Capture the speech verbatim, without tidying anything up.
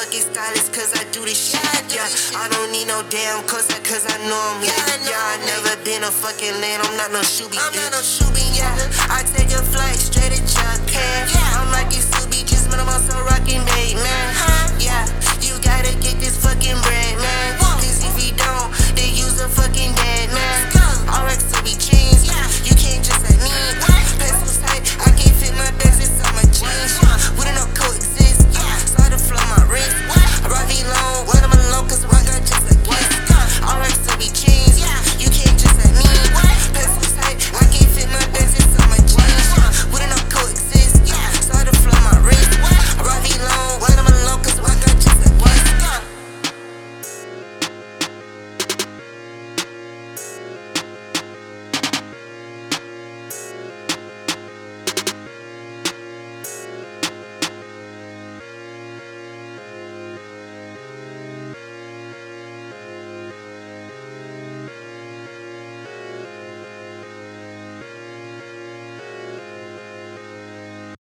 pocket stylist cause I do this shit. Yeah, I don't need no damn Cossack cause I know I'm lit. Yeah, I never been a fucking land, I'm not no shoebie. I'm not no shoebie, yeah. I take a flight straight to Japan. I'm like you Subi, just man, I'm also rocking bait, man. Yeah, you gotta get this fucking bread, man.